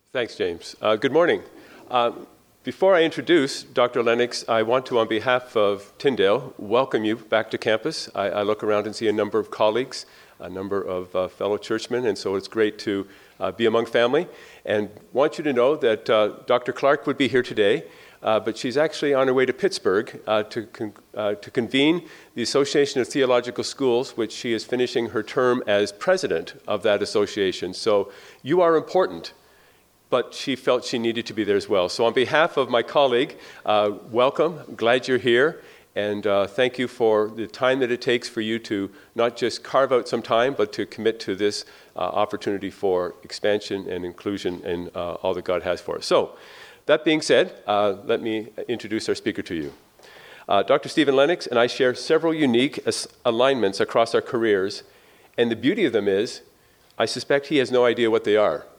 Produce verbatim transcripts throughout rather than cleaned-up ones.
Thanks, James. Uh, good morning. Uh, before I introduce Doctor Lennox, I want to, on behalf of Tyndale, welcome you back to campus. I, I look around and see a number of colleagues, a number of uh, fellow churchmen, and so it's great to uh, be among family. And want you to know that uh, Doctor Clark would be here today, uh, but she's actually on her way to Pittsburgh uh, to, con- uh, to convene the Association of Theological Schools, which she is finishing her term as president of that association. So you are important, but she felt she needed to be there as well. So on behalf of my colleague, uh, welcome, glad you're here, and uh, thank you for the time that it takes for you to not just carve out some time, but to commit to this uh, opportunity for expansion and inclusion in uh, all that God has for us. So that being said, uh, let me introduce our speaker to you. Uh, Doctor Stephen Lennox and I share several unique as- alignments across our careers, and the beauty of them is, I suspect he has no idea what they are.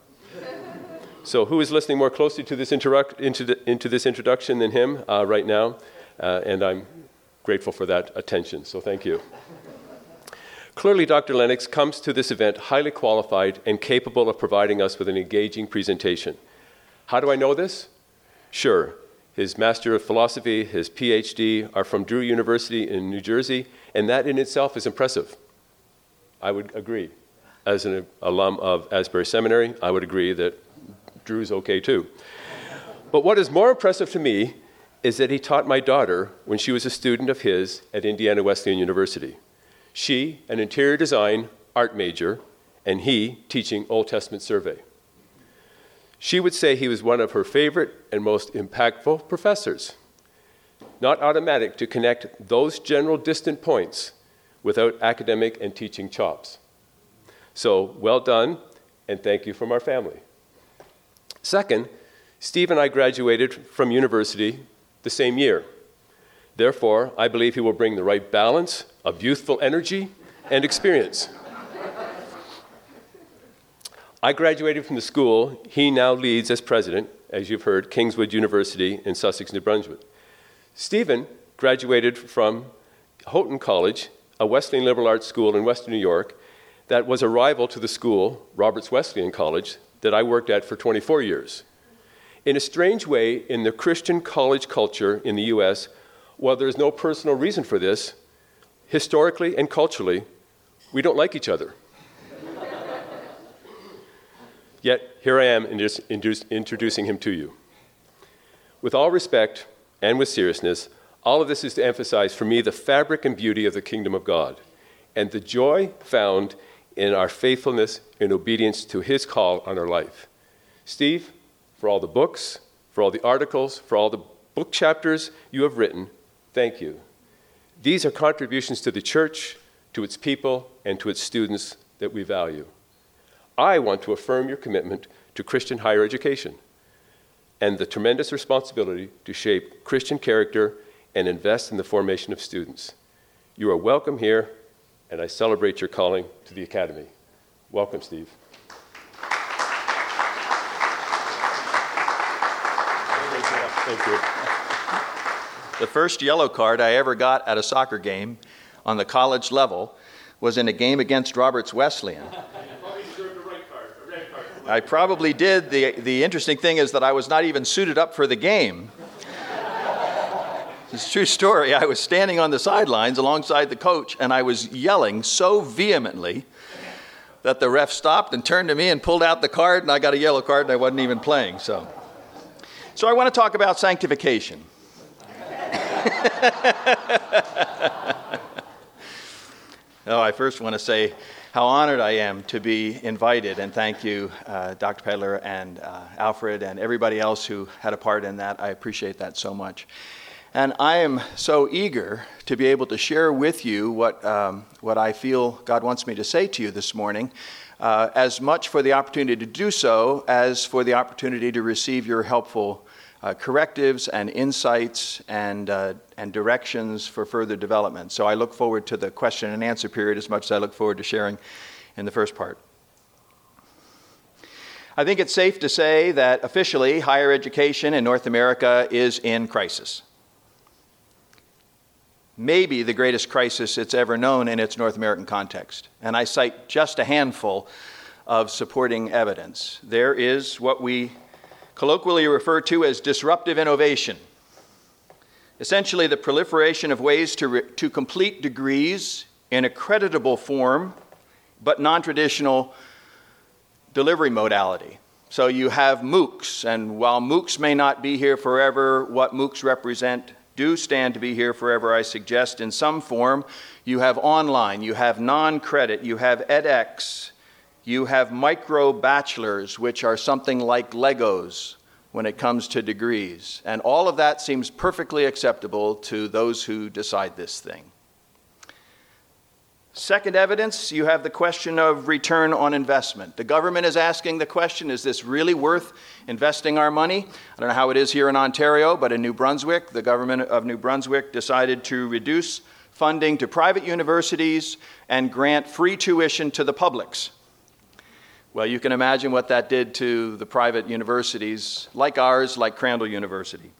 So who is listening more closely to this interrupt, into, the, into this introduction than him uh, right now? Uh, and I'm grateful for that attention, so thank you. Clearly, Doctor Lennox comes to this event highly qualified and capable of providing us with an engaging presentation. How do I know this? Sure, his Master of Philosophy, his P H D are from Drew University in New Jersey, and that in itself is impressive. I would agree. As an alum of Asbury Seminary, I would agree that Drew's okay too. But what is more impressive to me is that he taught my daughter when she was a student of his at Indiana Wesleyan University. She, an interior design art major, and he teaching Old Testament survey. She would say he was one of her favorite and most impactful professors. Not automatic to connect those general distant points without academic and teaching chops. So well done, and thank you from our family. Second, Steve and I graduated from university the same year. Therefore, I believe he will bring the right balance of youthful energy and experience. I graduated from the school he now leads as president, as you've heard, Kingswood University in Sussex, New Brunswick. Stephen graduated from Houghton College, a Wesleyan liberal arts school in Western New York that was a rival to the school, Roberts Wesleyan College, that I worked at for twenty-four years. In a strange way, in the Christian college culture in the U S, while there's no personal reason for this, historically and culturally, we don't like each other. Yet, here I am introducing him to you. With all respect and with seriousness, all of this is to emphasize for me the fabric and beauty of the kingdom of God and the joy found in our faithfulness and obedience to his call on our life. Steve, for all the books, for all the articles, for all the book chapters you have written, thank you. These are contributions to the church, to its people, and to its students that we value. I want to affirm your commitment to Christian higher education and the tremendous responsibility to shape Christian character and invest in the formation of students. You are welcome here, and I celebrate your calling to the Academy. Welcome, Steve. Thank you. The first yellow card I ever got at a soccer game on the college level was in a game against Roberts Wesleyan. You probably deserved a right card, a red card. I probably did. The, the interesting thing is that I was not even suited up for the game. It's a true story. I was standing on the sidelines alongside the coach, and I was yelling so vehemently that the ref stopped and turned to me and pulled out the card, and I got a yellow card, and I wasn't even playing. So, so I want to talk about sanctification. Oh, I first want to say how honored I am to be invited, and thank you, uh, Doctor Pedler and uh, Alfred and everybody else who had a part in that. I appreciate that so much. And I am so eager to be able to share with you what um, what I feel God wants me to say to you this morning, uh, as much for the opportunity to do so as for the opportunity to receive your helpful uh, correctives and insights and uh, and directions for further development. So I look forward to the question and answer period as much as I look forward to sharing in the first part. I think it's safe to say that officially higher education in North America is in crisis. Maybe the greatest crisis it's ever known in its North American context. And I cite just a handful of supporting evidence. There is what we colloquially refer to as disruptive innovation. Essentially, the proliferation of ways to, re- to complete degrees in a creditable form, but non-traditional delivery modality. So you have MOOCs, and while MOOCs may not be here forever, what MOOCs represent do stand to be here forever, I suggest, in some form. You have online, you have non-credit, you have edX, you have micro-bachelors, which are something like Legos when it comes to degrees. And all of that seems perfectly acceptable to those who decide this thing. Second evidence, you have the question of return on investment. The government is asking the question, is this really worth investing our money? I don't know how it is here in Ontario, but in New Brunswick, the government of New Brunswick decided to reduce funding to private universities and grant free tuition to the publics. Well, you can imagine what that did to the private universities like ours, like Crandall University.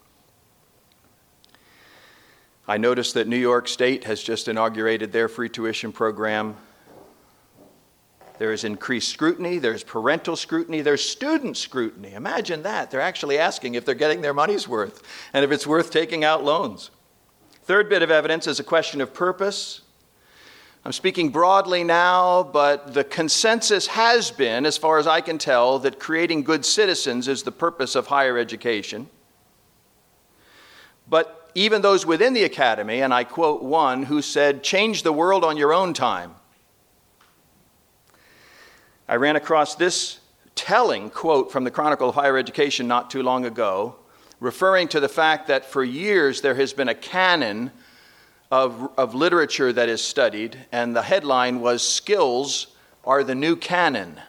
I noticed that New York State has just inaugurated their free tuition program. There is increased scrutiny, there's parental scrutiny, there's student scrutiny. Imagine that. They're actually asking if they're getting their money's worth and if it's worth taking out loans. Third bit of evidence is a question of purpose. I'm speaking broadly now, but the consensus has been, as far as I can tell, that creating good citizens is the purpose of higher education. But even those within the academy, and I quote one who said, "Change the world on your own time." I ran across this telling quote from the Chronicle of Higher Education not too long ago, referring to the fact that for years there has been a canon of, of literature that is studied, and the headline was, "Skills are the new canon."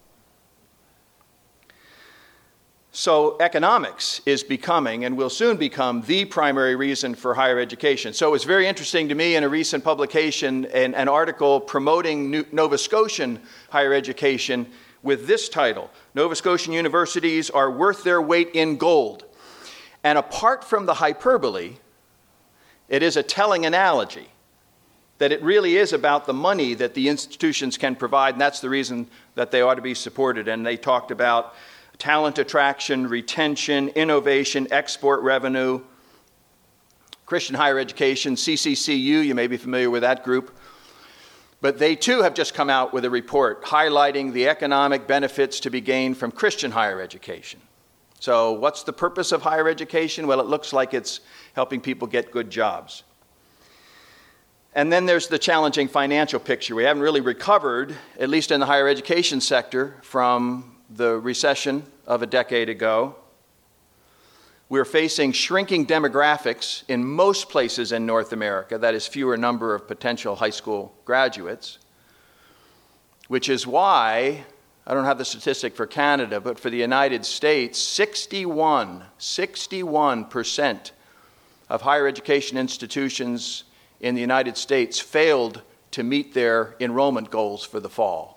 So economics is becoming, and will soon become, the primary reason for higher education. So it's very interesting to me in a recent publication, an, an article promoting New, Nova Scotian higher education with this title, "Nova Scotian Universities are worth their weight in gold." And apart from the hyperbole, it is a telling analogy that it really is about the money that the institutions can provide, and that's the reason that they ought to be supported. And they talked about talent attraction, retention, innovation, export revenue, Christian higher education, C C C U, you may be familiar with that group. But they too have just come out with a report highlighting the economic benefits to be gained from Christian higher education. So what's the purpose of higher education? Well, it looks like it's helping people get good jobs. And then there's the challenging financial picture. We haven't really recovered, at least in the higher education sector, from the recession of a decade ago. We're facing shrinking demographics in most places in North America, that is, fewer number of potential high school graduates, which is why, I don't have the statistic for Canada, but for the United States, sixty-one, sixty-one percent of higher education institutions in the United States failed to meet their enrollment goals for the fall.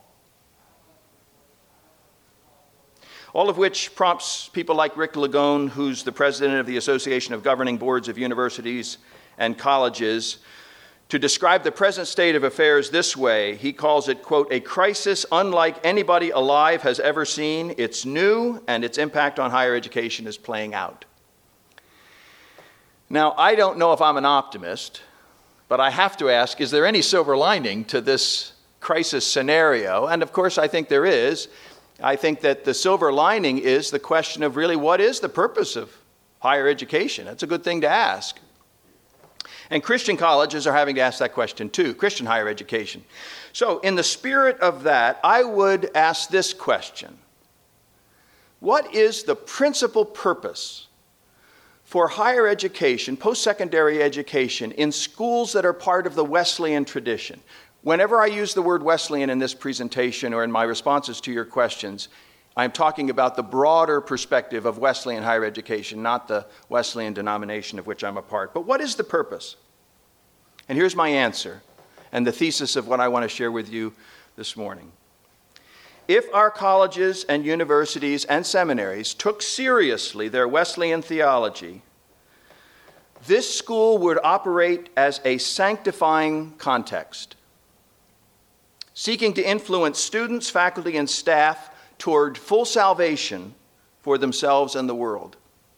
All of which prompts people like Rick Lagone, who's the president of the Association of Governing Boards of Universities and Colleges, to describe the present state of affairs this way. He calls it, quote, "a crisis unlike anybody alive has ever seen. It's new, and its impact on higher education is playing out." Now, I don't know if I'm an optimist, but I have to ask, is there any silver lining to this crisis scenario? And of course, I think there is. I think that the silver lining is the question of really what is the purpose of higher education? That's a good thing to ask. And Christian colleges are having to ask that question too, Christian higher education. So in the spirit of that, I would ask this question. What is the principal purpose for higher education, post-secondary education, in schools that are part of the Wesleyan tradition? Whenever I use the word Wesleyan in this presentation or in my responses to your questions, I'm talking about the broader perspective of Wesleyan higher education, not the Wesleyan denomination of which I'm a part. But what is the purpose? And here's my answer, and the thesis of what I want to share with you this morning. If our colleges and universities and seminaries took seriously their Wesleyan theology, this school would operate as a sanctifying context. seeking to influence students, faculty, and staff toward full salvation for themselves and the world.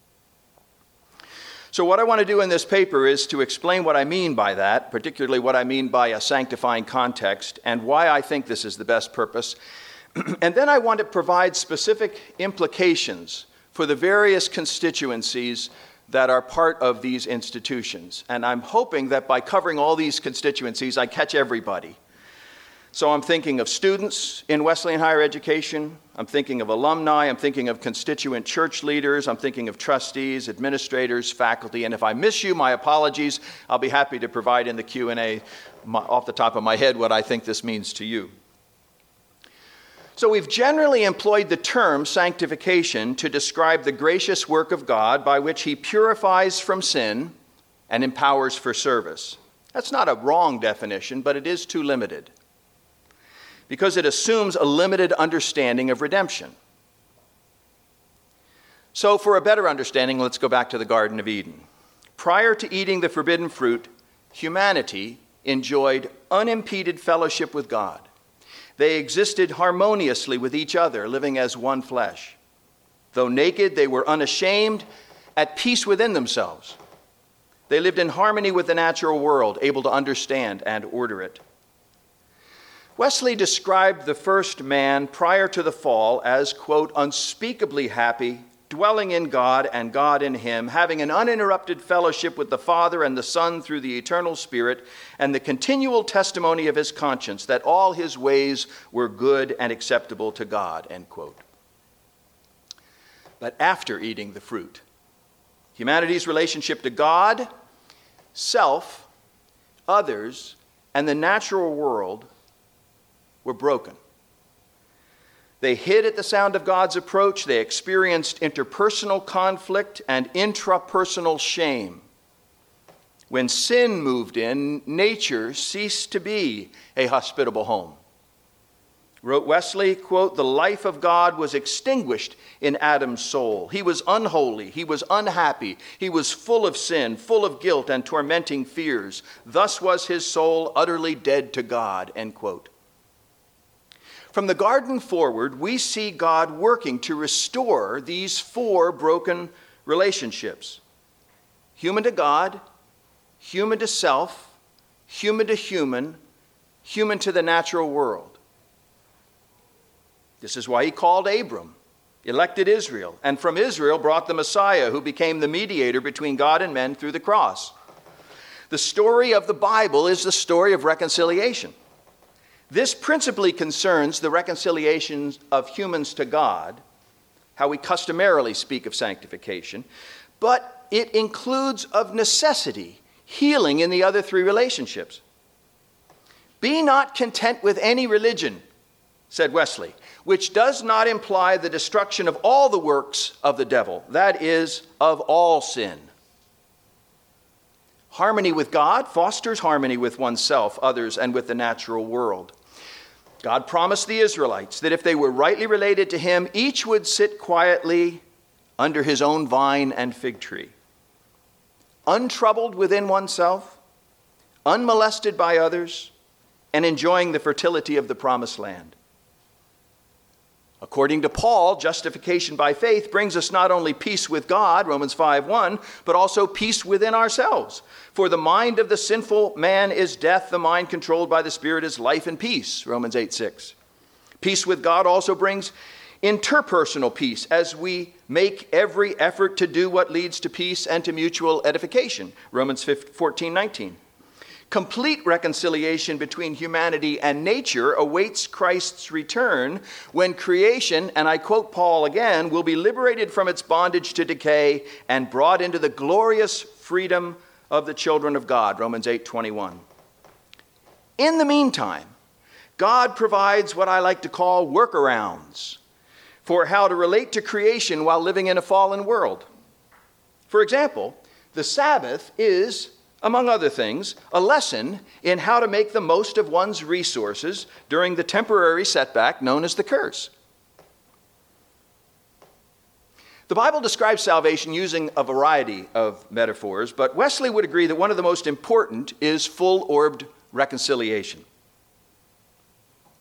So what I want to do in this paper is to explain what I mean by that, particularly what I mean by a sanctifying context, and why I think this is the best purpose. And then I want to provide specific implications for the various constituencies that are part of these institutions. And I'm hoping that by covering all these constituencies, I catch everybody. So I'm thinking of students in Wesleyan higher education, I'm thinking of alumni, I'm thinking of constituent church leaders, I'm thinking of trustees, administrators, faculty, and if I miss you, my apologies. I'll be happy to provide in the Q and A off the top of my head what I think this means to you. So we've generally employed the term sanctification to describe the gracious work of God by which he purifies from sin and empowers for service. That's not a wrong definition, but it is too limited, because it assumes a limited understanding of redemption. So for a better understanding, let's go back to the Garden of Eden. Prior to eating the forbidden fruit, humanity enjoyed unimpeded fellowship with God. They existed harmoniously with each other, living as one flesh. Though naked, they were unashamed, at peace within themselves. They lived in harmony with the natural world, able to understand and order it. Wesley described the first man prior to the fall as, quote, unspeakably happy, dwelling in God and God in him, having an uninterrupted fellowship with the Father and the Son through the eternal Spirit, and the continual testimony of his conscience that all his ways were good and acceptable to God, end quote. But after eating the fruit, humanity's relationship to God, self, others, and the natural world were broken. They hid at the sound of God's approach. They experienced interpersonal conflict and intrapersonal shame. When sin moved in, nature ceased to be a hospitable home. Wrote Wesley, quote, the life of God was extinguished in Adam's soul. He was unholy. He was unhappy. He was full of sin, full of guilt and tormenting fears. Thus was his soul utterly dead to God, end quote. From the garden forward, we see God working to restore these four broken relationships. Human to God, human to self, human to human, human to the natural world. This is why he called Abram, elected Israel, and from Israel brought the Messiah, who became the mediator between God and men through the cross. The story of the Bible is the story of reconciliation. This principally concerns the reconciliation of humans to God, how we customarily speak of sanctification, but it includes of necessity healing in the other three relationships. Be not content with any religion, said Wesley, which does not imply the destruction of all the works of the devil, that is, of all sin. Harmony with God fosters harmony with oneself, others, and with the natural world. God promised the Israelites that if they were rightly related to him, each would sit quietly under his own vine and fig tree, untroubled within oneself, unmolested by others, and enjoying the fertility of the promised land. According to Paul, justification by faith brings us not only peace with God, Romans five one, but also peace within ourselves. For the mind of the sinful man is death, the mind controlled by the Spirit is life and peace, Romans eight six. Peace with God also brings interpersonal peace as we make every effort to do what leads to peace and to mutual edification, Romans fourteen nineteen. Complete reconciliation between humanity and nature awaits Christ's return when creation, and I quote Paul again, will be liberated from its bondage to decay and brought into the glorious freedom of the children of God, Romans eight twenty-one. In the meantime, God provides what I like to call workarounds for how to relate to creation while living in a fallen world. For example, the Sabbath is, among other things, a lesson in how to make the most of one's resources during the temporary setback known as the curse. The Bible describes salvation using a variety of metaphors, but Wesley would agree that one of the most important is full-orbed reconciliation.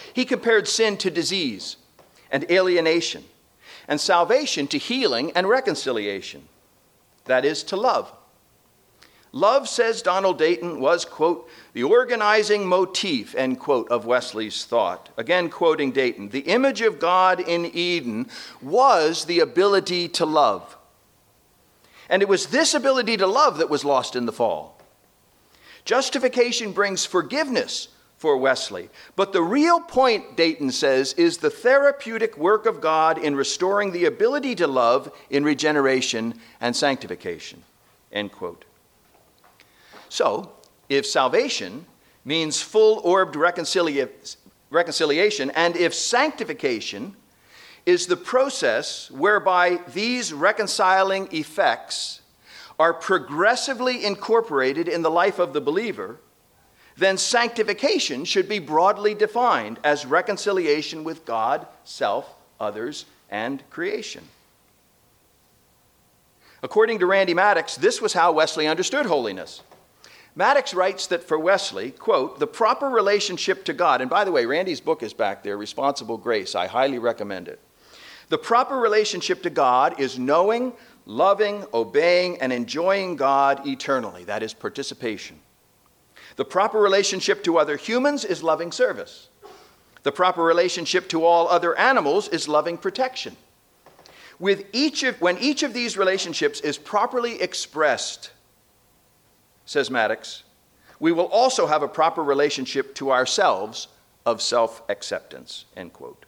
He compared sin to disease and alienation, and salvation to healing and reconciliation. That is, to love. Love, says Donald Dayton, was, quote, the organizing motif, end quote, of Wesley's thought. Again, quoting Dayton, the image of God in Eden was the ability to love. And it was this ability to love that was lost in the fall. Justification brings forgiveness for Wesley. But the real point, Dayton says, is the therapeutic work of God in restoring the ability to love in regeneration and sanctification, end quote. So, if salvation means full-orbed reconcilia- reconciliation, and if sanctification is the process whereby these reconciling effects are progressively incorporated in the life of the believer, then sanctification should be broadly defined as reconciliation with God, self, others, and creation. According to Randy Maddox, this was how Wesley understood holiness. Maddox writes that for Wesley, quote, the proper relationship to God, and by the way, Randy's book is back there, Responsible Grace. I highly recommend it. The proper relationship to God is knowing, loving, obeying, and enjoying God eternally. That is participation. The proper relationship to other humans is loving service. The proper relationship to all other animals is loving protection. With each of, when each of these relationships is properly expressed, says Maddox, we will also have a proper relationship to ourselves of self-acceptance, end quote.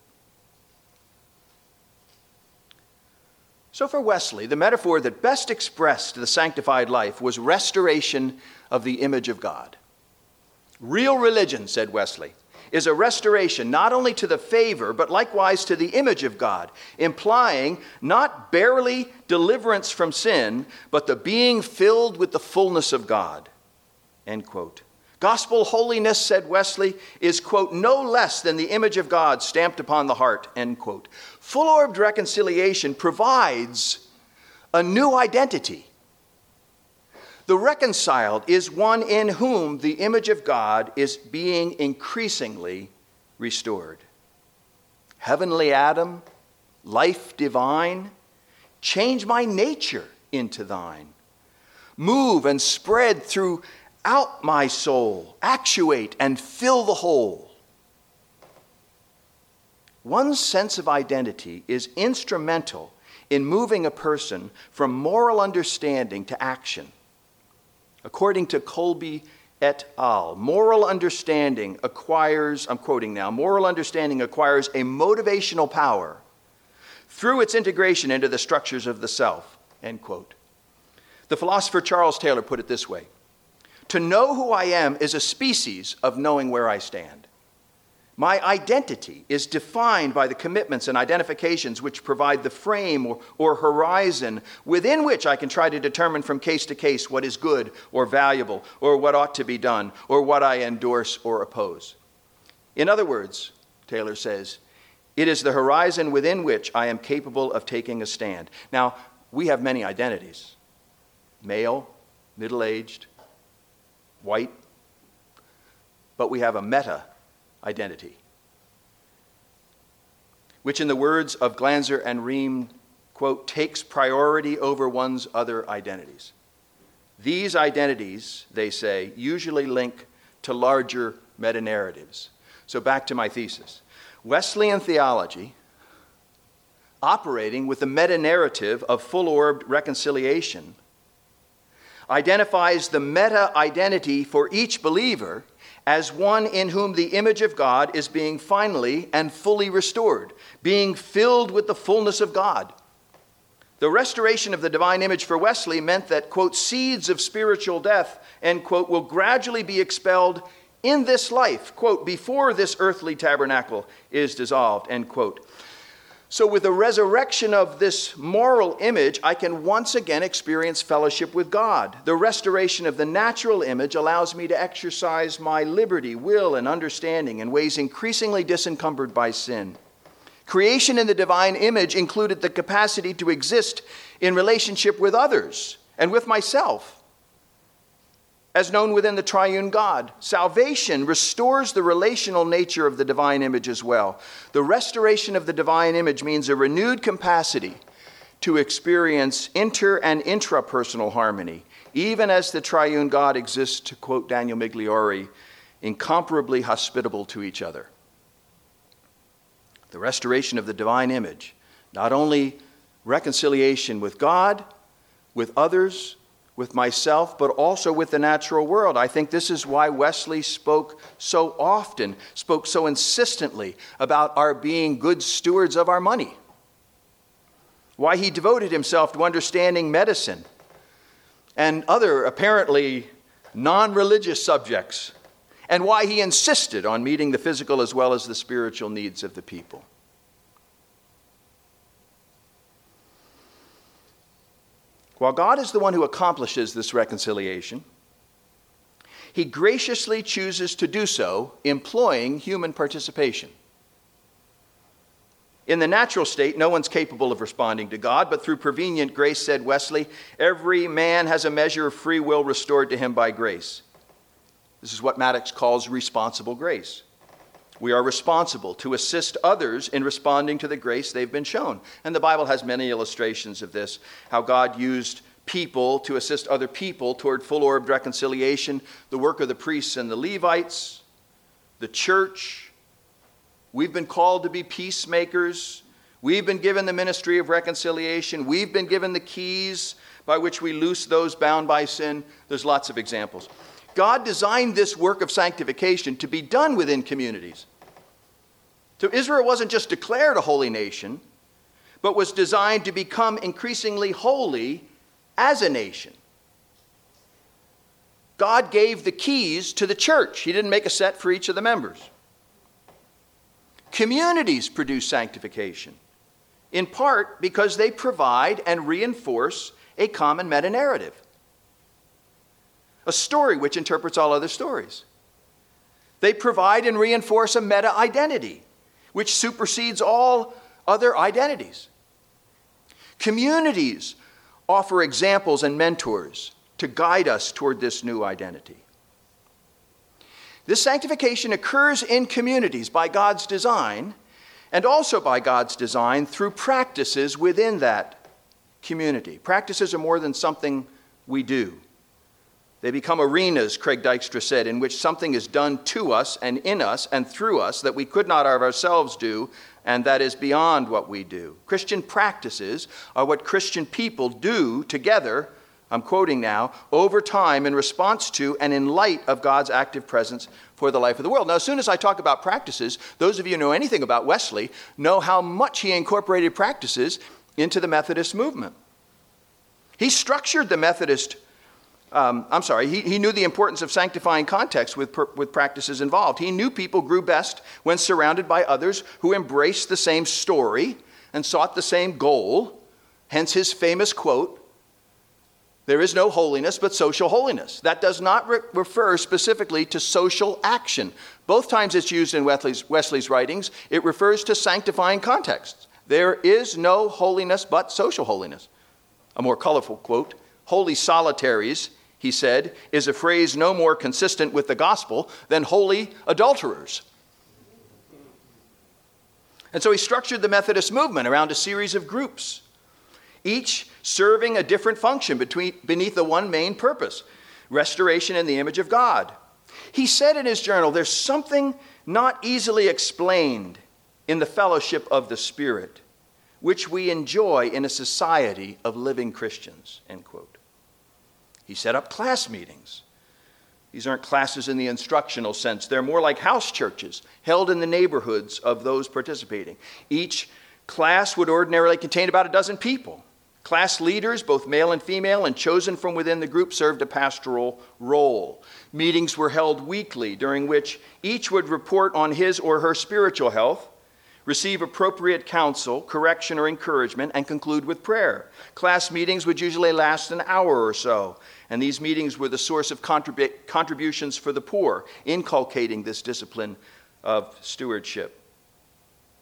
So for Wesley, the metaphor that best expressed the sanctified life was restoration of the image of God. Real religion, said Wesley, is a restoration not only to the favor, but likewise to the image of God, implying not barely deliverance from sin, but the being filled with the fullness of God, end quote. Gospel holiness, said Wesley, is, quote, no less than the image of God stamped upon the heart, end quote. Full-orbed reconciliation provides a new identity. The reconciled is one in whom the image of God is being increasingly restored. Heavenly Adam, life divine, change my nature into thine. Move and spread throughout my soul, actuate and fill the whole. One's sense of identity is instrumental in moving a person from moral understanding to action. According to Colby et al., moral understanding acquires, I'm quoting now, moral understanding acquires a motivational power through its integration into the structures of the self, end quote. The philosopher Charles Taylor put it this way: to know who I am is a species of knowing where I stand. My identity is defined by the commitments and identifications which provide the frame or, or horizon within which I can try to determine from case to case what is good or valuable or what ought to be done or what I endorse or oppose. In other words, Taylor says, it is the horizon within which I am capable of taking a stand. Now, we have many identities: male, middle-aged, white, but we have a meta identity, which in the words of Glanzer and Riem, quote, takes priority over one's other identities. These identities, they say, usually link to larger meta-narratives. So back to my thesis. Wesleyan theology, operating with the meta-narrative of full-orbed reconciliation, identifies the meta-identity for each believer as one in whom the image of God is being finally and fully restored, being filled with the fullness of God. The restoration of the divine image for Wesley meant that, quote, seeds of spiritual death, end quote, will gradually be expelled in this life, quote, before this earthly tabernacle is dissolved, end quote. So with the resurrection of this moral image, I can once again experience fellowship with God. The restoration of the natural image allows me to exercise my liberty, will, and understanding in ways increasingly disencumbered by sin. Creation in the divine image included the capacity to exist in relationship with others and with myself. as known within the triune God. Salvation restores the relational nature of the divine image as well. The restoration of the divine image means a renewed capacity to experience inter- and intrapersonal harmony, even as the triune God exists, to quote Daniel Migliore, incomparably hospitable to each other. The restoration of the divine image, not only reconciliation with God, with others, with myself, but also with the natural world. I think this is why Wesley spoke so often, spoke so insistently about our being good stewards of our money. Why he devoted himself to understanding medicine and other apparently non-religious subjects, and why he insisted on meeting the physical as well as the spiritual needs of the people. While God is the one who accomplishes this reconciliation, he graciously chooses to do so, employing human participation. In the natural state, no one's capable of responding to God, but through prevenient grace, said Wesley, every man has a measure of free will restored to him by grace. This is what Maddox calls responsible grace. We are responsible to assist others in responding to the grace they've been shown. And the Bible has many illustrations of this, how God used people to assist other people toward full-orbed reconciliation, the work of the priests and the Levites, the church. We've been called to be peacemakers. We've been given the ministry of reconciliation. We've been given the keys by which we loose those bound by sin. There's lots of examples. God designed this work of sanctification to be done within communities. So Israel wasn't just declared a holy nation, but was designed to become increasingly holy as a nation. God gave the keys to the church. He didn't make a set for each of the members. Communities produce sanctification, in part because they provide and reinforce a common meta-narrative, a story which interprets all other stories. They provide and reinforce a meta-identity, which supersedes all other identities. Communities offer examples and mentors to guide us toward this new identity. This sanctification occurs in communities by God's design, and also by God's design through practices within that community. Practices are more than something we do. They become arenas, Craig Dykstra said, in which something is done to us and in us and through us that we could not of ourselves do, and that is beyond what we do. Christian practices are what Christian people do together, I'm quoting now, over time in response to and in light of God's active presence for the life of the world. Now, as soon as I talk about practices, those of you who know anything about Wesley know how much he incorporated practices into the Methodist movement. He structured the Methodist Um, I'm sorry, he, he knew the importance of sanctifying context with, per, with practices involved. He knew people grew best when surrounded by others who embraced the same story and sought the same goal. Hence his famous quote, "There is no holiness but social holiness." That does not re- refer specifically to social action. Both times it's used in Wesley's, Wesley's writings, it refers to sanctifying contexts. There is no holiness but social holiness. A more colorful quote, "Holy solitaries," he said, "is a phrase no more consistent with the gospel than holy adulterers." And so he structured the Methodist movement around a series of groups, each serving a different function between, beneath the one main purpose, restoration in the image of God. He said in his journal, "There's something not easily explained in the fellowship of the Spirit, which we enjoy in a society of living Christians," end quote. He set up class meetings. These aren't classes in the instructional sense. They're more like house churches held in the neighborhoods of those participating. Each class would ordinarily contain about a dozen people. Class leaders, both male and female, and chosen from within the group, served a pastoral role. Meetings were held weekly, during which each would report on his or her spiritual health, receive appropriate counsel, correction, or encouragement, and conclude with prayer. Class meetings would usually last an hour or so, and these meetings were the source of contrib- contributions for the poor, inculcating this discipline of stewardship.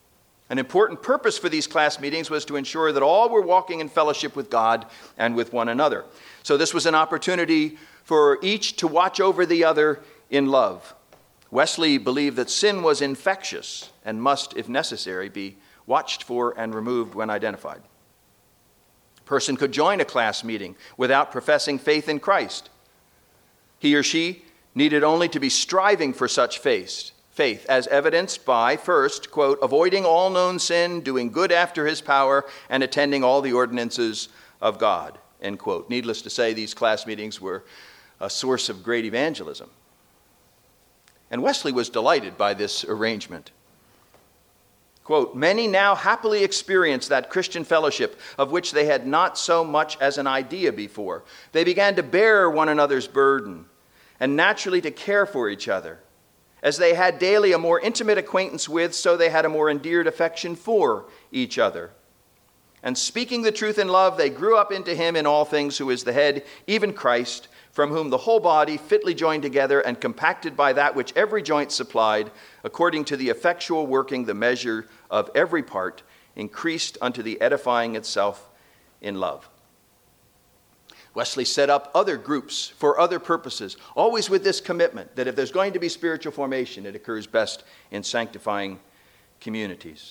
An important purpose for these class meetings was to ensure that all were walking in fellowship with God and with one another. So this was an opportunity for each to watch over the other in love. Wesley believed that sin was infectious and must, if necessary, be watched for and removed when identified. A person could join a class meeting without professing faith in Christ. He or she needed only to be striving for such faith, faith as evidenced by, first, quote, avoiding all known sin, doing good after his power, and attending all the ordinances of God, end quote. Needless to say, these class meetings were a source of great evangelism. And Wesley was delighted by this arrangement. Quote, many now happily experience that Christian fellowship of which they had not so much as an idea before. They began to bear one another's burden and naturally to care for each other. As they had daily a more intimate acquaintance with, so they had a more endeared affection for each other. And speaking the truth in love, they grew up into him in all things who is the head, even Christ, from whom the whole body, fitly joined together and compacted by that which every joint supplied, according to the effectual working the measure of every part, increased unto the edifying itself in love. Wesley set up other groups for other purposes, always with this commitment that if there's going to be spiritual formation, it occurs best in sanctifying communities.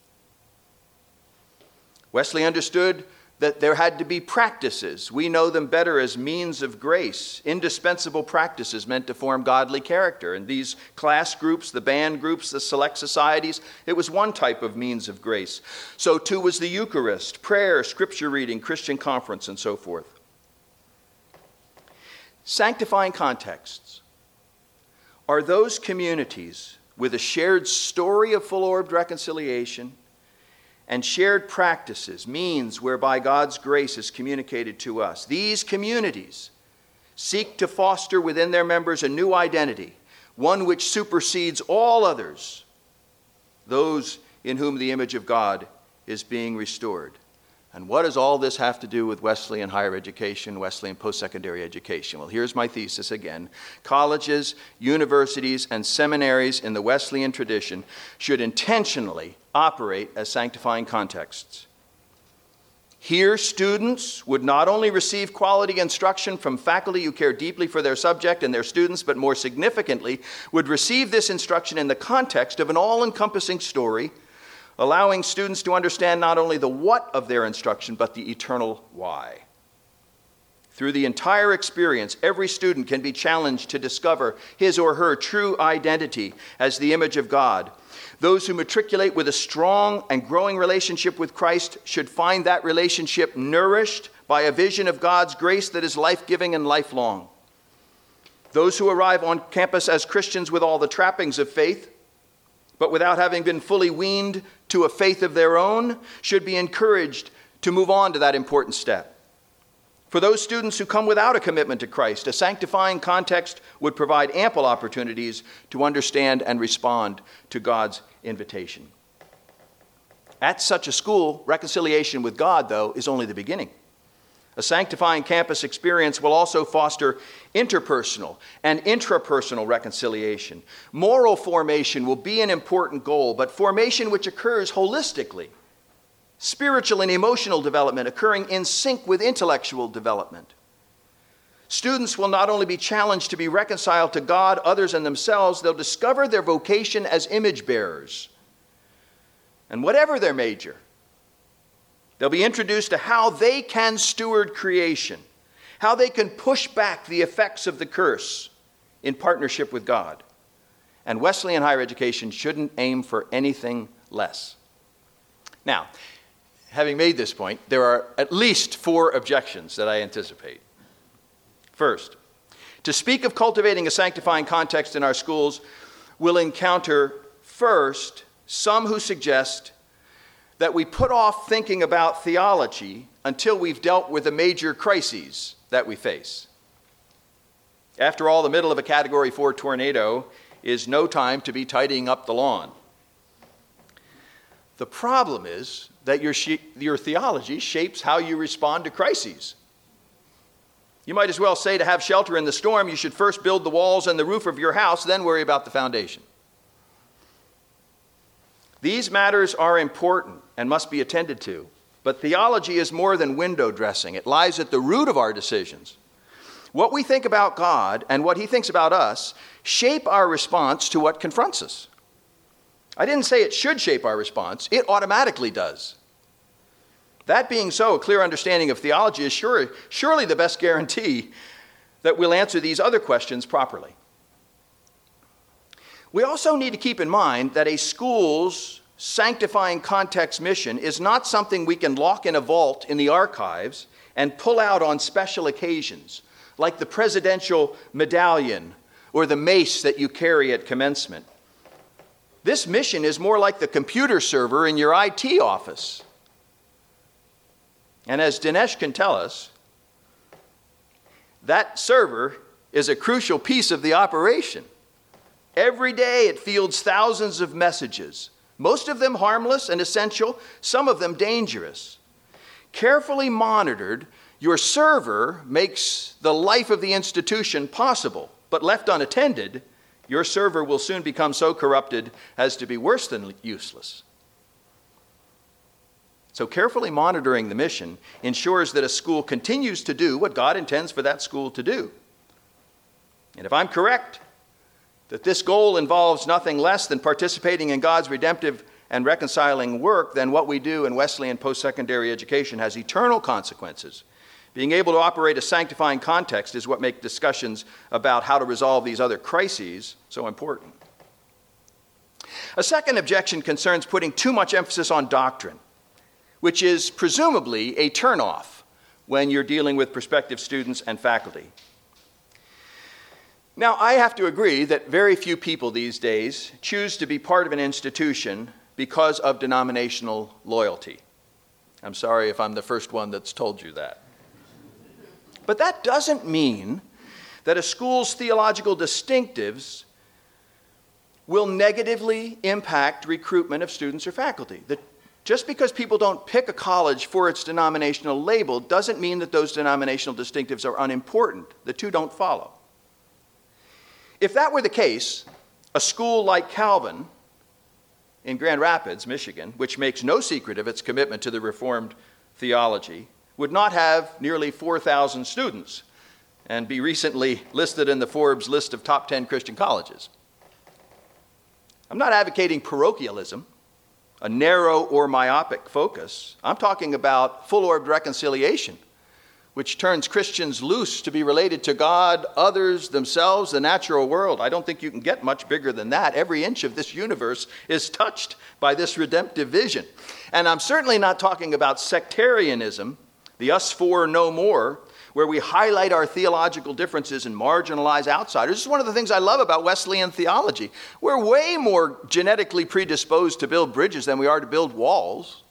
Wesley understood that there had to be practices. We know them better as means of grace, indispensable practices meant to form godly character. And these class groups, the band groups, the select societies, it was one type of means of grace. So too was the Eucharist, prayer, scripture reading, Christian conference, and so forth. Sanctifying contexts are those communities with a shared story of full-orbed reconciliation and shared practices, means whereby God's grace is communicated to us. These communities seek to foster within their members a new identity, one which supersedes all others, those in whom the image of God is being restored. And what does all this have to do with Wesleyan higher education, Wesleyan post-secondary education? Well, here's my thesis again. Colleges, universities, and seminaries in the Wesleyan tradition should intentionally operate as sanctifying contexts. Here, students would not only receive quality instruction from faculty who care deeply for their subject and their students, but more significantly, would receive this instruction in the context of an all-encompassing story, allowing students to understand not only the what of their instruction, but the eternal why. Through the entire experience, every student can be challenged to discover his or her true identity as the image of God. Those who matriculate with a strong and growing relationship with Christ should find that relationship nourished by a vision of God's grace that is life-giving and lifelong. Those who arrive on campus as Christians with all the trappings of faith, but without having been fully weaned to a faith of their own, should be encouraged to move on to that important step. For those students who come without a commitment to Christ, a sanctifying context would provide ample opportunities to understand and respond to God's invitation. At such a school, reconciliation with God, though, is only the beginning. A sanctifying campus experience will also foster interpersonal and intrapersonal reconciliation. Moral formation will be an important goal, but formation which occurs holistically. Spiritual and emotional development occurring in sync with intellectual development. Students will not only be challenged to be reconciled to God, others, and themselves, they'll discover their vocation as image bearers. And whatever their major, they'll be introduced to how they can steward creation, how they can push back the effects of the curse in partnership with God. And Wesleyan higher education shouldn't aim for anything less. Now, having made this point, there are at least four objections that I anticipate. First, to speak of cultivating a sanctifying context in our schools will encounter, first, some who suggest that we put off thinking about theology until we've dealt with the major crises that we face. After all, the middle of a Category four tornado is no time to be tidying up the lawn. The problem is that your, sh- your theology shapes how you respond to crises. You might as well say to have shelter in the storm, you should first build the walls and the roof of your house, then worry about the foundation. These matters are important and must be attended to, but theology is more than window dressing. It lies at the root of our decisions. What we think about God and what he thinks about us shape our response to what confronts us. I didn't say it should shape our response. It automatically does. That being so, a clear understanding of theology is sure, surely the best guarantee that we'll answer these other questions properly. We also need to keep in mind that a school's sanctifying context mission is not something we can lock in a vault in the archives and pull out on special occasions, like the presidential medallion or the mace that you carry at commencement. This mission is more like the computer server in your I T office. And as Dinesh can tell us, that server is a crucial piece of the operation. Every day it fields thousands of messages, most of them harmless and essential, some of them dangerous. Carefully monitored, your server makes the life of the institution possible, but left unattended, your server will soon become so corrupted as to be worse than useless. So carefully monitoring the mission ensures that a school continues to do what God intends for that school to do. And if I'm correct, that this goal involves nothing less than participating in God's redemptive and reconciling work, then what we do in Wesleyan post-secondary education has eternal consequences. Being able to operate a sanctifying context is what makes discussions about how to resolve these other crises so important. A second objection concerns putting too much emphasis on doctrine, which is presumably a turnoff when you're dealing with prospective students and faculty. Now, I have to agree that very few people these days choose to be part of an institution because of denominational loyalty. I'm sorry if I'm the first one that's told you that. But that doesn't mean that a school's theological distinctives will negatively impact recruitment of students or faculty. That just because people don't pick a college for its denominational label doesn't mean that those denominational distinctives are unimportant. The two don't follow. If that were the case, a school like Calvin in Grand Rapids, Michigan, which makes no secret of its commitment to the Reformed theology, would not have nearly four thousand students and be recently listed in the Forbes list of top ten Christian colleges. I'm not advocating parochialism, a narrow or myopic focus. I'm talking about full-orbed reconciliation, which turns Christians loose to be related to God, others, themselves, the natural world. I don't think you can get much bigger than that. Every inch of this universe is touched by this redemptive vision. And I'm certainly not talking about sectarianism, the us four no more, where we highlight our theological differences and marginalize outsiders. This is one of the things I love about Wesleyan theology. We're way more genetically predisposed to build bridges than we are to build walls.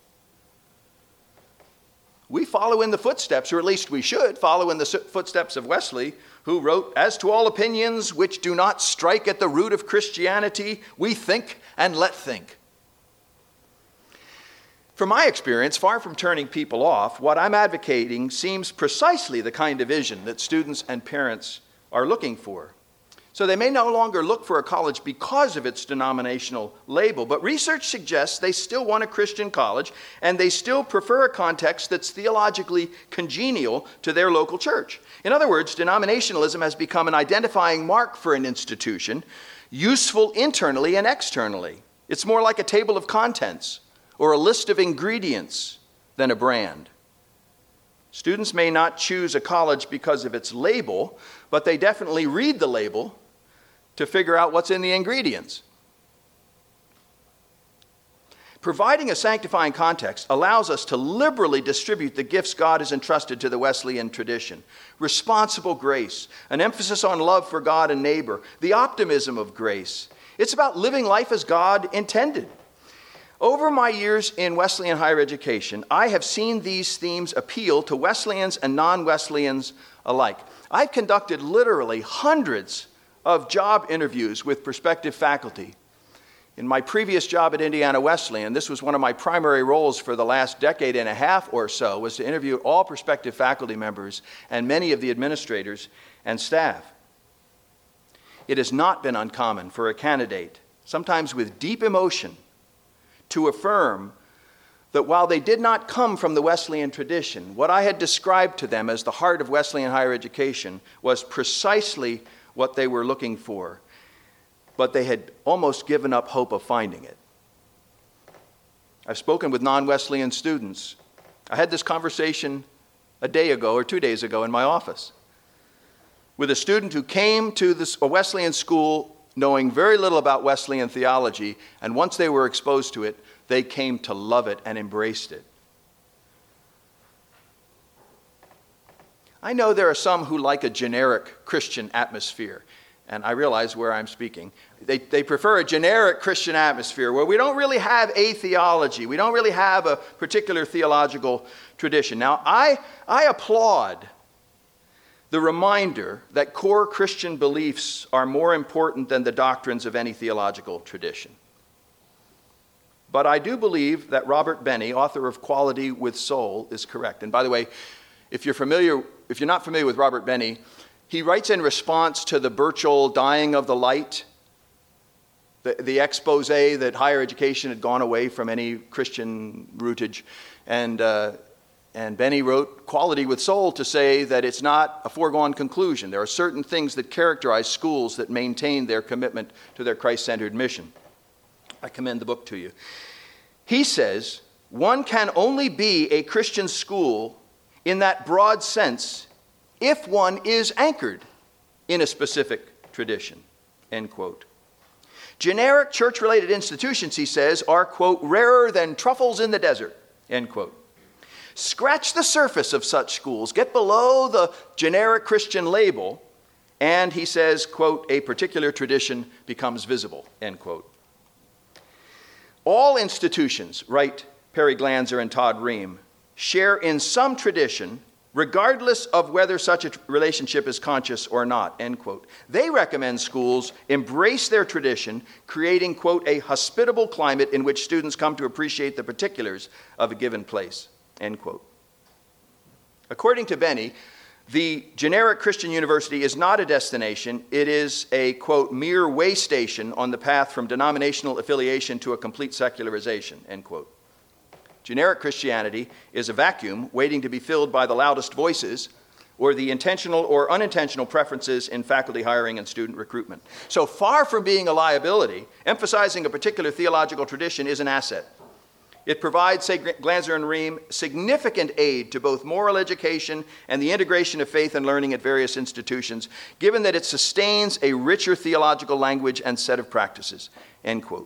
We follow in the footsteps, or at least we should follow in the footsteps of Wesley, who wrote, "As to all opinions which do not strike at the root of Christianity, we think and let think." From my experience, far from turning people off, what I'm advocating seems precisely the kind of vision that students and parents are looking for. So they may no longer look for a college because of its denominational label, but research suggests they still want a Christian college, and they still prefer a context that's theologically congenial to their local church. In other words, denominationalism has become an identifying mark for an institution, useful internally and externally. It's more like a table of contents or a list of ingredients than a brand. Students may not choose a college because of its label, but they definitely read the label to figure out what's in the ingredients. Providing a sanctifying context allows us to liberally distribute the gifts God has entrusted to the Wesleyan tradition. Responsible grace, an emphasis on love for God and neighbor, the optimism of grace. It's about living life as God intended. Over my years in Wesleyan higher education, I have seen these themes appeal to Wesleyans and non-Wesleyans alike. I've conducted literally hundreds of job interviews with prospective faculty. In my previous job at Indiana Wesleyan, this was one of my primary roles for the last decade and a half or so, was to interview all prospective faculty members and many of the administrators and staff. It has not been uncommon for a candidate, sometimes with deep emotion, to affirm that while they did not come from the Wesleyan tradition, what I had described to them as the heart of Wesleyan higher education was precisely what they were looking for, but they had almost given up hope of finding it. I've spoken with non-Wesleyan students. I had this conversation a day ago or two days ago in my office with a student who came to this, a Wesleyan school knowing very little about Wesleyan theology, and once they were exposed to it, they came to love it and embraced it. I know there are some who like a generic Christian atmosphere, and I realize where I'm speaking. They, they prefer a generic Christian atmosphere where we don't really have a theology. We don't really have a particular theological tradition. Now, I, I applaud the reminder that core Christian beliefs are more important than the doctrines of any theological tradition. But I do believe that Robert Benny, author of Quality with Soul, is correct. And by the way, if you're familiar, if you're not familiar with Robert Benny, he writes in response to the Burchell dying of the light, the, the expose that higher education had gone away from any Christian rootage. And, uh, and Benny wrote Quality with Soul to say that it's not a foregone conclusion. There are certain things that characterize schools that maintain their commitment to their Christ-centered mission. I commend the book to you. He says, one can only be a Christian school in that broad sense if one is anchored in a specific tradition, end quote. Generic church-related institutions, he says, are, quote, rarer than truffles in the desert, end quote. Scratch the surface of such schools, get below the generic Christian label, and he says, quote, a particular tradition becomes visible, end quote. All institutions, write Perry Glanzer and Todd Ream, share in some tradition, regardless of whether such a relationship is conscious or not, end quote. They recommend schools embrace their tradition, creating, quote, a hospitable climate in which students come to appreciate the particulars of a given place, end quote. According to Benny, the generic Christian university is not a destination. It is a, quote, mere way station on the path from denominational affiliation to a complete secularization, end quote. Generic Christianity is a vacuum waiting to be filled by the loudest voices or the intentional or unintentional preferences in faculty hiring and student recruitment. So far from being a liability, emphasizing a particular theological tradition is an asset. It provides, say Glanzer and Ream, significant aid to both moral education and the integration of faith and learning at various institutions, given that it sustains a richer theological language and set of practices, end quote.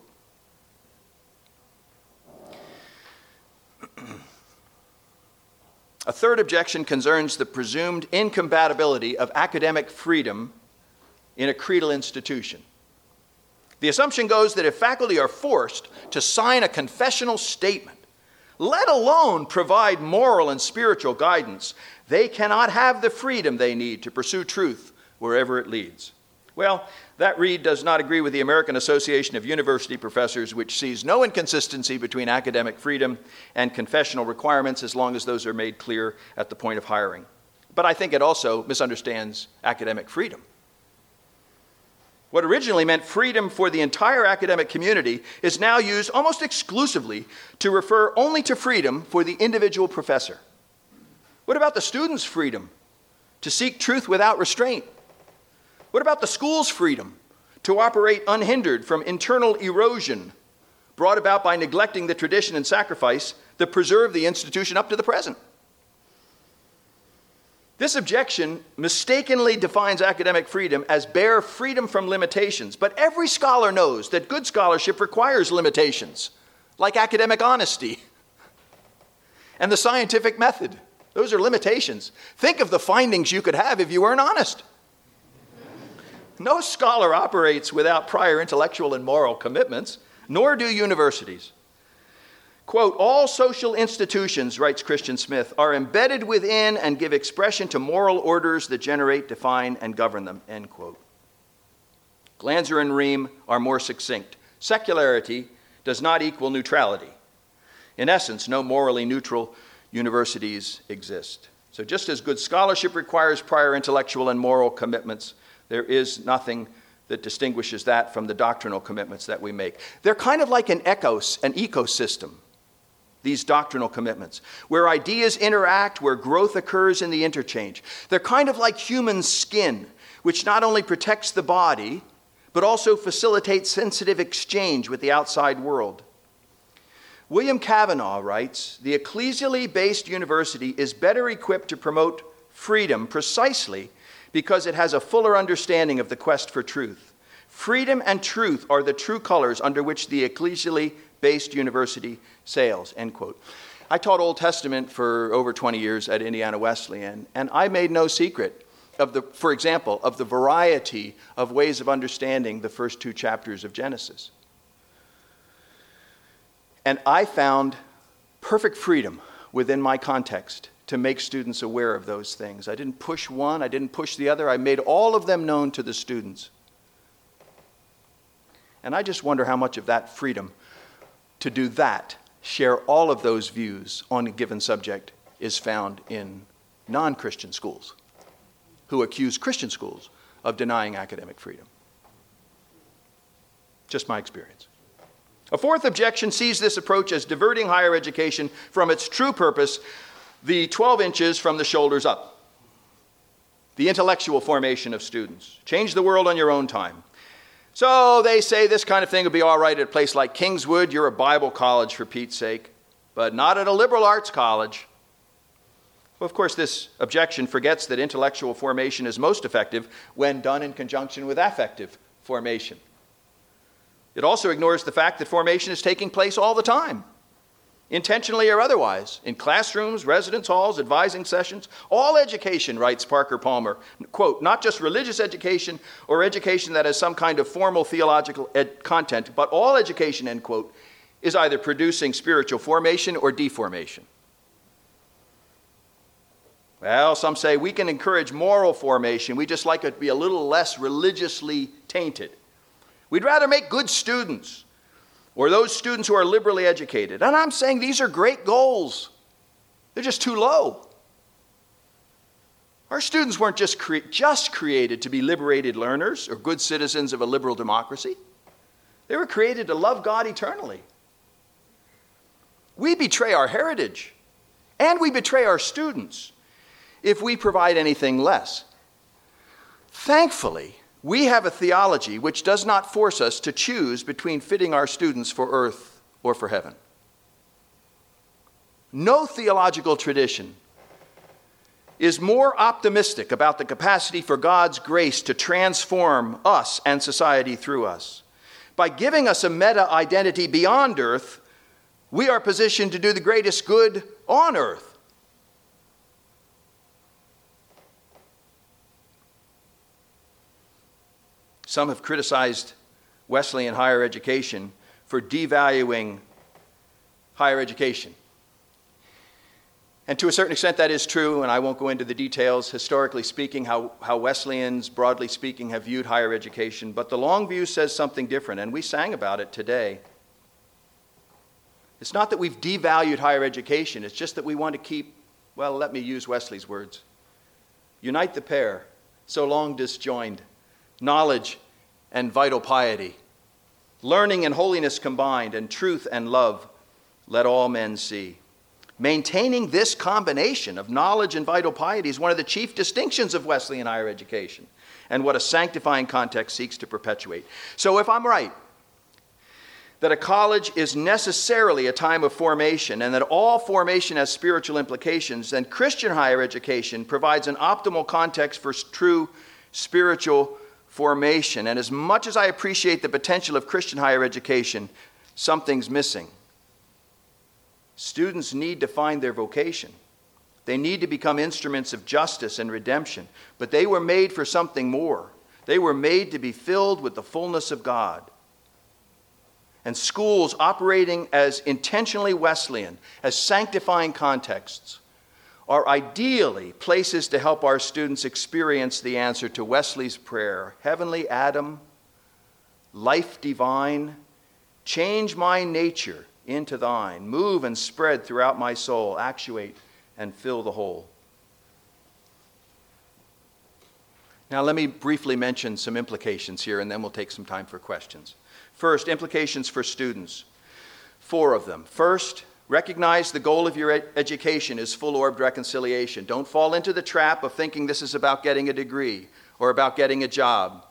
A third objection concerns the presumed incompatibility of academic freedom in a creedal institution. The assumption goes that if faculty are forced to sign a confessional statement, let alone provide moral and spiritual guidance, they cannot have the freedom they need to pursue truth wherever it leads. Well, that read does not agree with the American Association of University Professors, which sees no inconsistency between academic freedom and confessional requirements as long as those are made clear at the point of hiring. But I think it also misunderstands academic freedom. What originally meant freedom for the entire academic community is now used almost exclusively to refer only to freedom for the individual professor. What about the student's freedom to seek truth without restraint? What about the school's freedom to operate unhindered from internal erosion brought about by neglecting the tradition and sacrifice that preserved the institution up to the present? This objection mistakenly defines academic freedom as bare freedom from limitations, but every scholar knows that good scholarship requires limitations, like academic honesty and the scientific method. Those are limitations. Think of the findings you could have if you weren't honest. No scholar operates without prior intellectual and moral commitments, nor do universities. Quote, all social institutions, writes Christian Smith, are embedded within and give expression to moral orders that generate, define, and govern them, end quote. Glanzer and Ream are more succinct. Secularity does not equal neutrality. In essence, no morally neutral universities exist. So just as good scholarship requires prior intellectual and moral commitments, there is nothing that that distinguishes that from the doctrinal commitments that we make. They're kind of like an ecos, an ecosystem, these doctrinal commitments, where ideas interact, where growth occurs in the interchange. They're kind of like human skin, which not only protects the body, but also facilitates sensitive exchange with the outside world. William Cavanaugh writes, "The ecclesially based university is better equipped to promote freedom precisely because it has a fuller understanding of the quest for truth. Freedom and truth are the true colors under which the ecclesially based university sails," end quote. I taught Old Testament for over twenty years at Indiana Wesleyan, and I made no secret of the, for example, of the variety of ways of understanding the first two chapters of Genesis. And I found perfect freedom within my context to make students aware of those things. I didn't push one, I didn't push the other. I made all of them known to the students. And I just wonder how much of that freedom to do that, share all of those views on a given subject, is found in non-Christian schools who accuse Christian schools of denying academic freedom. Just my experience. A fourth objection sees this approach as diverting higher education from its true purpose, the twelve inches from the shoulders up. The intellectual formation of students. Change the world on your own time. So they say this kind of thing would be all right at a place like Kingswood. You're a Bible college, for Pete's sake, but not at a liberal arts college. Well, of course, this objection forgets that intellectual formation is most effective when done in conjunction with affective formation. It also ignores the fact that formation is taking place all the time, intentionally or otherwise, in classrooms, residence halls, advising sessions. All education, writes Parker Palmer, quote, not just religious education or education that has some kind of formal theological ed- content, but all education, end quote, is either producing spiritual formation or deformation. Well, some say we can encourage moral formation. We just like it to be a little less religiously tainted. We'd rather make good students, or those students who are liberally educated. And I'm saying these are great goals. They're just too low. Our students weren't just, cre- just created to be liberated learners or good citizens of a liberal democracy. They were created to love God eternally. We betray our heritage, and we betray our students if we provide anything less. Thankfully, we have a theology which does not force us to choose between fitting our students for earth or for heaven. No theological tradition is more optimistic about the capacity for God's grace to transform us and society through us. By giving us a meta-identity beyond earth, we are positioned to do the greatest good on earth. Some have criticized Wesleyan higher education for devaluing higher education. And to a certain extent that is true, and I won't go into the details, historically speaking, how, how Wesleyans, broadly speaking, have viewed higher education. But the long view says something different, and we sang about it today. It's not that we've devalued higher education, it's just that we want to keep, well, let me use Wesley's words, unite the pair, so long disjoined, knowledge and vital piety, learning and holiness combined, and truth and love, let all men see. Maintaining this combination of knowledge and vital piety is one of the chief distinctions of Wesleyan higher education, and what a sanctifying context seeks to perpetuate. So if I'm right, that a college is necessarily a time of formation, and that all formation has spiritual implications, then Christian higher education provides an optimal context for true spiritual formation. And as much as I appreciate the potential of Christian higher education, something's missing. Students need to find their vocation. They need to become instruments of justice and redemption. But they were made for something more. They were made to be filled with the fullness of God. And schools operating as intentionally Wesleyan, as sanctifying contexts, are ideally places to help our students experience the answer to Wesley's prayer, Heavenly Adam, life divine, change my nature into thine, move and spread throughout my soul, actuate and fill the whole. Now, let me briefly mention some implications here, and then we'll take some time for questions. First, implications for students. Four of them. First, recognize the goal of your ed- education is full-orbed reconciliation. Don't fall into the trap of thinking this is about getting a degree or about getting a job.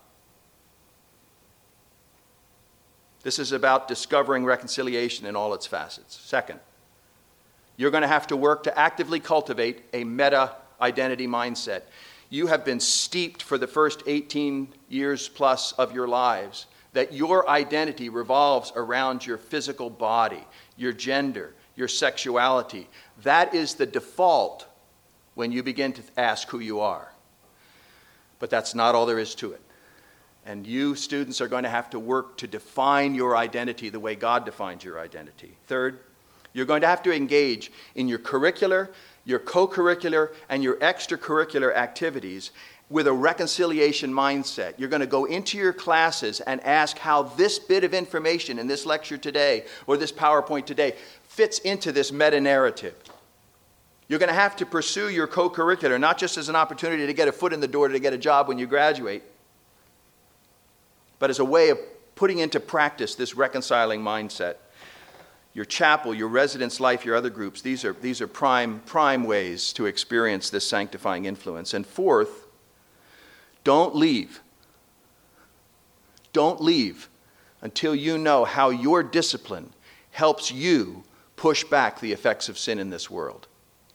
This is about discovering reconciliation in all its facets. Second, you're going to have to work to actively cultivate a meta-identity mindset. You have been steeped for the first eighteen years plus of your lives that your identity revolves around your physical body, your gender, your sexuality. That is the default when you begin to ask who you are. But that's not all there is to it. And you students are going to have to work to define your identity the way God defines your identity. Third, you're going to have to engage in your curricular, your co-curricular, and your extracurricular activities with a reconciliation mindset. You're going to go into your classes and ask how this bit of information in this lecture today or this PowerPoint today fits into this meta-narrative. You're going to have to pursue your co-curricular, not just as an opportunity to get a foot in the door to get a job when you graduate, but as a way of putting into practice this reconciling mindset. Your chapel, your residence life, your other groups, these are, these are prime, prime ways to experience this sanctifying influence. And fourth, don't leave. Don't leave until you know how your discipline helps you push back the effects of sin in this world.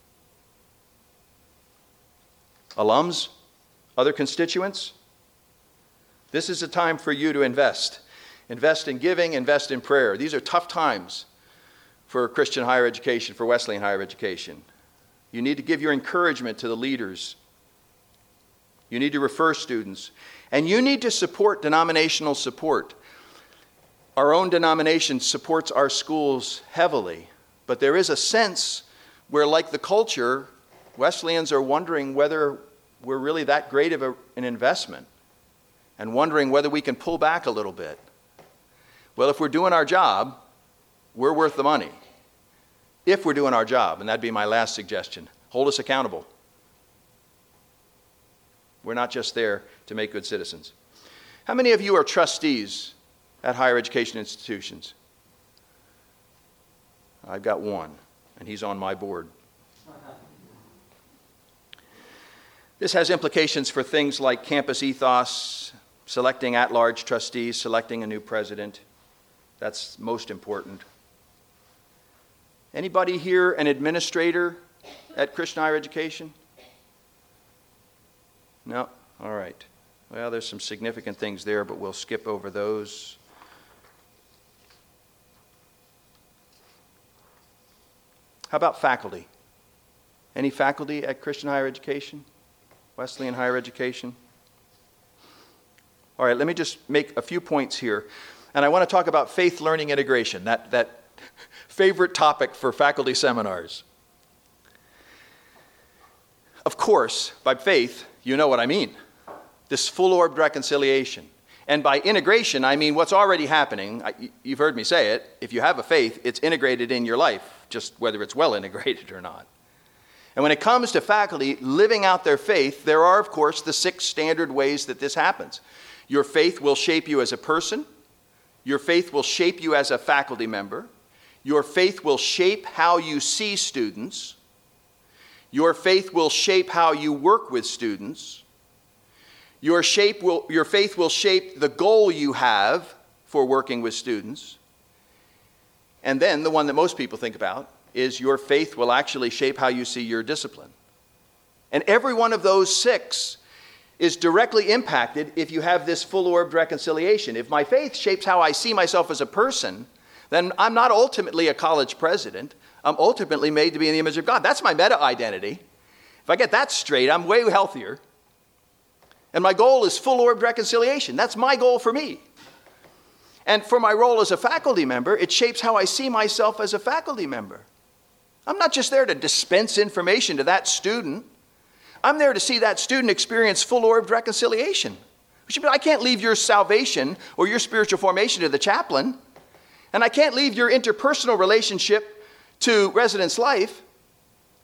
Alums, other constituents, this is a time for you to invest. Invest in giving, invest in prayer. These are tough times for Christian higher education, for Wesleyan higher education. You need to give your encouragement to the leaders. You need to refer students. And you need to support denominational support. Our own denomination supports our schools heavily, but there is a sense where, like the culture, Wesleyans are wondering whether we're really that great of a, an investment and wondering whether we can pull back a little bit. Well, if we're doing our job, we're worth the money. If we're doing our job, and that'd be my last suggestion, hold us accountable. We're not just there to make good citizens. How many of you are trustees at higher education institutions? I've got one, and he's on my board. This has implications for things like campus ethos, selecting at-large trustees, selecting a new president. That's most important. Anybody here an administrator at Christian higher education? No? All right. Well, there's some significant things there, but we'll skip over those. How about faculty? Any faculty at Christian higher education? Wesleyan higher education? All right, let me just make a few points here. And I want to talk about faith learning integration, that, that favorite topic for faculty seminars. Of course, by faith, you know what I mean. This full-orbed reconciliation. And by integration, I mean what's already happening. I, you've heard me say it. If you have a faith, it's integrated in your life, just whether it's well integrated or not. And when it comes to faculty living out their faith, there are, of course, the six standard ways that this happens. Your faith will shape you as a person. Your faith will shape you as a faculty member. Your faith will shape how you see students. Your faith will shape how you work with students. Your, shape will, your faith will shape the goal you have for working with students. And then the one that most people think about is your faith will actually shape how you see your discipline. And every one of those six is directly impacted if you have this full-orbed reconciliation. If my faith shapes how I see myself as a person, then I'm not ultimately a college president. I'm ultimately made to be in the image of God. That's my meta-identity. If I get that straight, I'm way healthier. And my goal is full-orbed reconciliation. That's my goal for me. And for my role as a faculty member, it shapes how I see myself as a faculty member. I'm not just there to dispense information to that student. I'm there to see that student experience full-orbed reconciliation. I can't leave your salvation or your spiritual formation to the chaplain. And I can't leave your interpersonal relationship to residence life.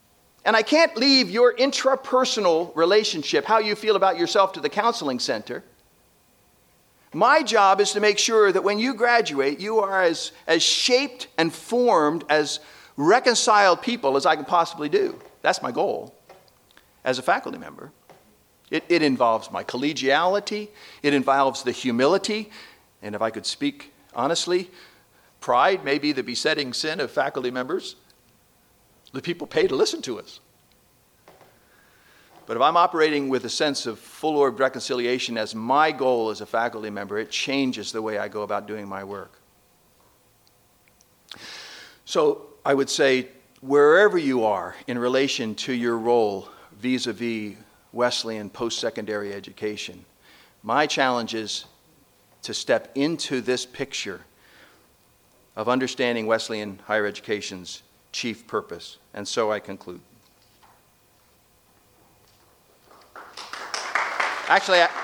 And I can't leave your intrapersonal relationship, how you feel about yourself, to the counseling center. My job is to make sure that when you graduate, you are as, as shaped and formed as reconciled people as I can possibly do. That's my goal as a faculty member. It, it involves my collegiality. It involves the humility. And if I could speak honestly, pride may be the besetting sin of faculty members. The people pay to listen to us. But if I'm operating with a sense of full-orbed reconciliation as my goal as a faculty member, it changes the way I go about doing my work. So I would say, wherever you are in relation to your role vis-a-vis Wesleyan post-secondary education, my challenge is to step into this picture of understanding Wesleyan higher education's chief purpose. And so I conclude. Actually, I,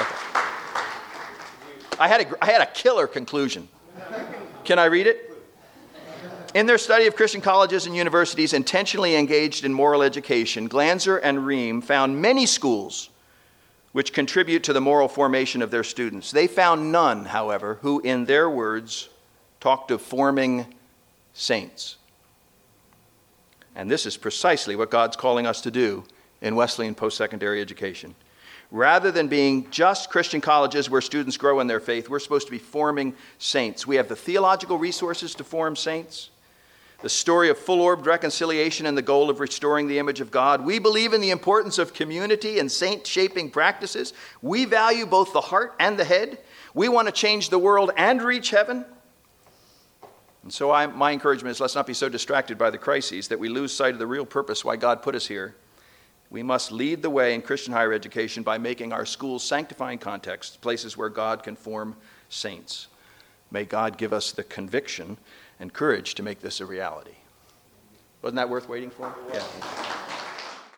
okay. I, had a, I had a killer conclusion. Can I read it? In their study of Christian colleges and universities intentionally engaged in moral education, Glanzer and Ream found many schools which contribute to the moral formation of their students. They found none, however, who, in their words, talked of forming saints. And this is precisely what God's calling us to do in Wesleyan post-secondary education. Rather than being just Christian colleges where students grow in their faith, we're supposed to be forming saints. We have the theological resources to form saints, the story of full-orbed reconciliation and the goal of restoring the image of God. We believe in the importance of community and saint-shaping practices. We value both the heart and the head. We want to change the world and reach heaven. And so I, my encouragement is, let's not be so distracted by the crises that we lose sight of the real purpose why God put us here. We must lead the way in Christian higher education by making our schools sanctifying contexts, places where God can form saints. May God give us the conviction and courage to make this a reality. Wasn't that worth waiting for? Yeah.